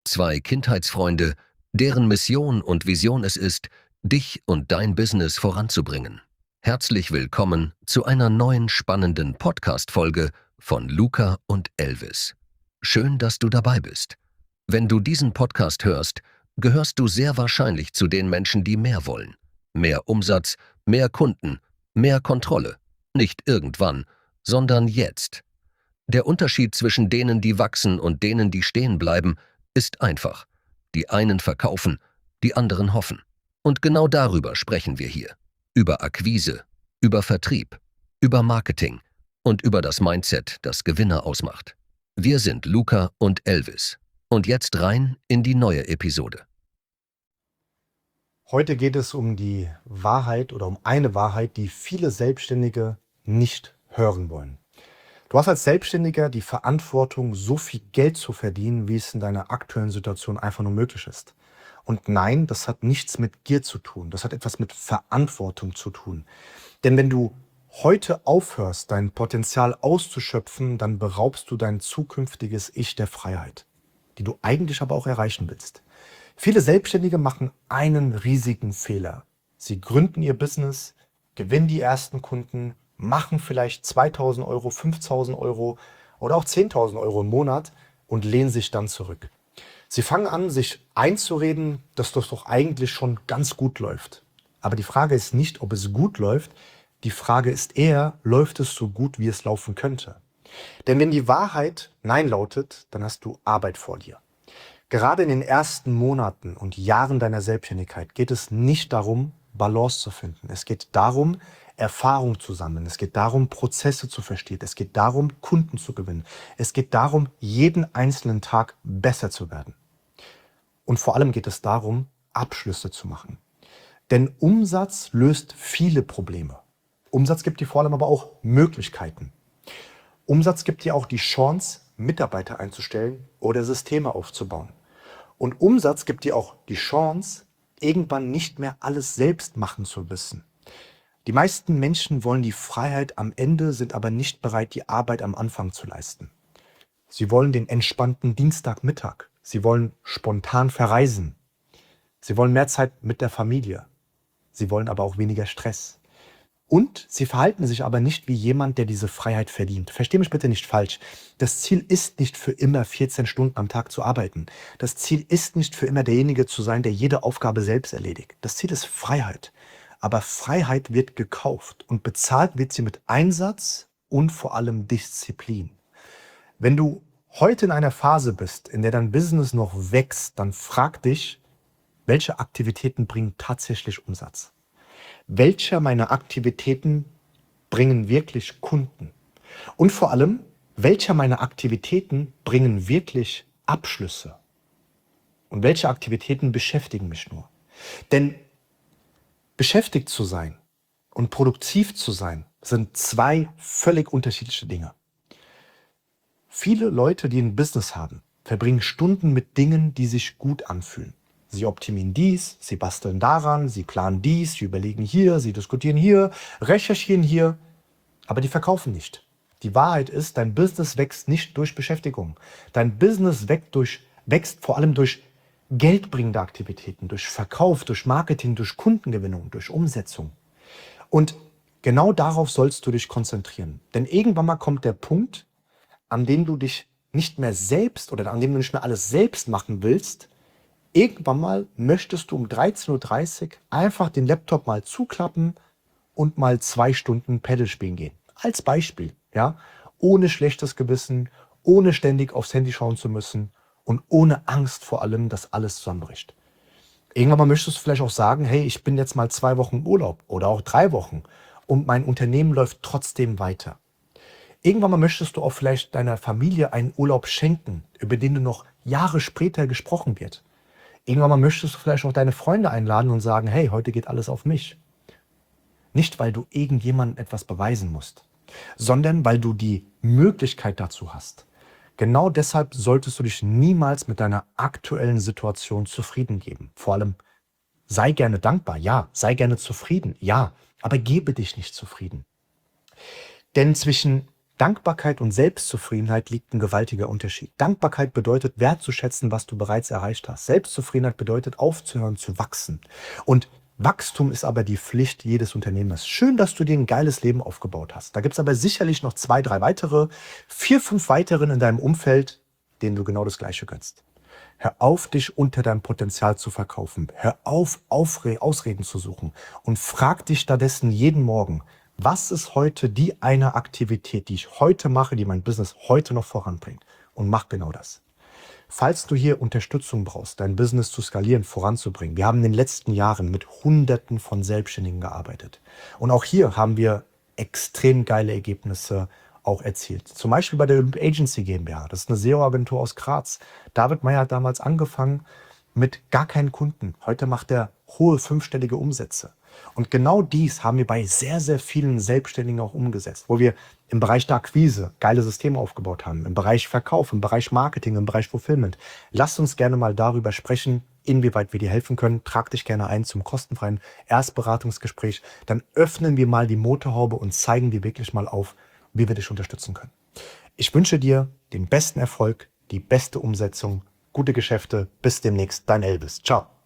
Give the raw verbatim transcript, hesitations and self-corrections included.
Zwei Kindheitsfreunde, deren Mission und Vision es ist, dich und dein Business voranzubringen. Herzlich willkommen zu einer neuen spannenden Podcast-Folge von Luca und Elvis. Schön, dass du dabei bist. Wenn du diesen Podcast hörst, gehörst du sehr wahrscheinlich zu den Menschen, die mehr wollen. Mehr Umsatz, mehr Kunden, mehr Kontrolle. Nicht irgendwann, sondern jetzt. Der Unterschied zwischen denen, die wachsen und denen, die stehen bleiben, ist einfach. Die einen verkaufen, die anderen hoffen. Und genau darüber sprechen wir hier. Über Akquise, über Vertrieb, über Marketing und über das Mindset, das Gewinner ausmacht. Wir sind Luca und Elvis. Und jetzt rein in die neue Episode. Heute geht es um die Wahrheit oder um eine Wahrheit, die viele Selbstständige nicht hören wollen. Du hast als Selbstständiger die Verantwortung, so viel Geld zu verdienen, wie es in deiner aktuellen Situation einfach nur möglich ist. Und nein, das hat nichts mit Gier zu tun. Das hat etwas mit Verantwortung zu tun. Denn wenn du heute aufhörst, dein Potenzial auszuschöpfen, dann beraubst du dein zukünftiges Ich der Freiheit, die du eigentlich aber auch erreichen willst. Viele Selbstständige machen einen riesigen Fehler. Sie gründen ihr Business, gewinnen die ersten Kunden, machen vielleicht zweitausend Euro, fünftausend Euro oder auch zehntausend Euro im Monat und lehnen sich dann zurück. Sie fangen an, sich einzureden, dass das doch eigentlich schon ganz gut läuft. Aber die Frage ist nicht, ob es gut läuft. Die Frage ist eher, läuft es so gut, wie es laufen könnte? Denn wenn die Wahrheit Nein lautet, dann hast du Arbeit vor dir. Gerade in den ersten Monaten und Jahren deiner Selbstständigkeit geht es nicht darum, Balance zu finden. Es geht darum, Erfahrung zu sammeln. Es geht darum, Prozesse zu verstehen. Es geht darum, Kunden zu gewinnen. Es geht darum, jeden einzelnen Tag besser zu werden. Und vor allem geht es darum, Abschlüsse zu machen. Denn Umsatz löst viele Probleme. Umsatz gibt dir vor allem aber auch Möglichkeiten. Umsatz gibt dir auch die Chance, Mitarbeiter einzustellen oder Systeme aufzubauen. Und Umsatz gibt dir auch die Chance, irgendwann nicht mehr alles selbst machen zu müssen. Die meisten Menschen wollen die Freiheit am Ende, sind aber nicht bereit, die Arbeit am Anfang zu leisten. Sie wollen den entspannten Dienstagmittag. Sie wollen spontan verreisen. Sie wollen mehr Zeit mit der Familie. Sie wollen aber auch weniger Stress. Und sie verhalten sich aber nicht wie jemand, der diese Freiheit verdient. Versteh mich bitte nicht falsch. Das Ziel ist nicht für immer vierzehn Stunden am Tag zu arbeiten. Das Ziel ist nicht für immer derjenige zu sein, der jede Aufgabe selbst erledigt. Das Ziel ist Freiheit. Aber Freiheit wird gekauft und bezahlt wird sie mit Einsatz und vor allem Disziplin. Wenn du heute in einer Phase bist, in der dein Business noch wächst, dann frag dich, welche Aktivitäten bringen tatsächlich Umsatz? Welche meiner Aktivitäten bringen wirklich Kunden? Und vor allem, welche meiner Aktivitäten bringen wirklich Abschlüsse? Und welche Aktivitäten beschäftigen mich nur? Denn beschäftigt zu sein und produktiv zu sein, sind zwei völlig unterschiedliche Dinge. Viele Leute, die ein Business haben, verbringen Stunden mit Dingen, die sich gut anfühlen. Sie optimieren dies, sie basteln daran, sie planen dies, sie überlegen hier, sie diskutieren hier, recherchieren hier, aber die verkaufen nicht. Die Wahrheit ist, dein Business wächst nicht durch Beschäftigung. Dein Business wächst, durch, wächst vor allem durch geldbringende Aktivitäten, durch Verkauf, durch Marketing, durch Kundengewinnung, durch Umsetzung. Und genau darauf sollst du dich konzentrieren. Denn irgendwann mal kommt der Punkt, an dem du dich nicht mehr selbst oder an dem du nicht mehr alles selbst machen willst. Irgendwann mal möchtest du um dreizehn Uhr dreißig einfach den Laptop mal zuklappen und mal zwei Stunden Paddle spielen gehen. Als Beispiel, ja, ohne schlechtes Gewissen, ohne ständig aufs Handy schauen zu müssen und ohne Angst vor allem, dass alles zusammenbricht. Irgendwann mal möchtest du vielleicht auch sagen, hey, ich bin jetzt mal zwei Wochen im Urlaub oder auch drei Wochen und mein Unternehmen läuft trotzdem weiter. Irgendwann mal möchtest du auch vielleicht deiner Familie einen Urlaub schenken, über den du noch Jahre später gesprochen wird. Irgendwann mal möchtest du vielleicht auch deine Freunde einladen und sagen, hey, heute geht alles auf mich. Nicht, weil du irgendjemandem etwas beweisen musst, sondern weil du die Möglichkeit dazu hast. Genau deshalb solltest du dich niemals mit deiner aktuellen Situation zufrieden geben. Vor allem, sei gerne dankbar, ja, sei gerne zufrieden, ja, aber gebe dich nicht zufrieden. Denn zwischen Dankbarkeit und Selbstzufriedenheit liegt ein gewaltiger Unterschied. Dankbarkeit bedeutet wertzuschätzen, was du bereits erreicht hast. Selbstzufriedenheit bedeutet aufzuhören zu wachsen. Und Wachstum ist aber die Pflicht jedes Unternehmers. Schön, dass du dir ein geiles Leben aufgebaut hast. Da gibt es aber sicherlich noch zwei, drei weitere, vier, fünf weiteren in deinem Umfeld, denen du genau das Gleiche gönnst. Hör auf, dich unter deinem Potenzial zu verkaufen. Hör auf, Aufre- Ausreden zu suchen. Und frag dich stattdessen jeden Morgen, was ist heute die eine Aktivität, die ich heute mache, die mein Business heute noch voranbringt? Und mach genau das. Falls du hier Unterstützung brauchst, dein Business zu skalieren, voranzubringen, wir haben in den letzten Jahren mit Hunderten von Selbstständigen gearbeitet. Und auch hier haben wir extrem geile Ergebnisse auch erzielt. Zum Beispiel bei der Olymp Agency GmbH. Das ist eine S E O-Agentur aus Graz. David Meyer hat damals angefangen mit gar keinen Kunden. Heute macht er hohe fünfstellige Umsätze. Und genau dies haben wir bei sehr, sehr vielen Selbstständigen auch umgesetzt, wo wir im Bereich der Akquise geile Systeme aufgebaut haben, im Bereich Verkauf, im Bereich Marketing, im Bereich Fulfillment. Lasst uns gerne mal darüber sprechen, inwieweit wir dir helfen können. Trag dich gerne ein zum kostenfreien Erstberatungsgespräch. Dann öffnen wir mal die Motorhaube und zeigen dir wirklich mal auf, wie wir dich unterstützen können. Ich wünsche dir den besten Erfolg, die beste Umsetzung, gute Geschäfte. Bis demnächst, dein Elvis. Ciao.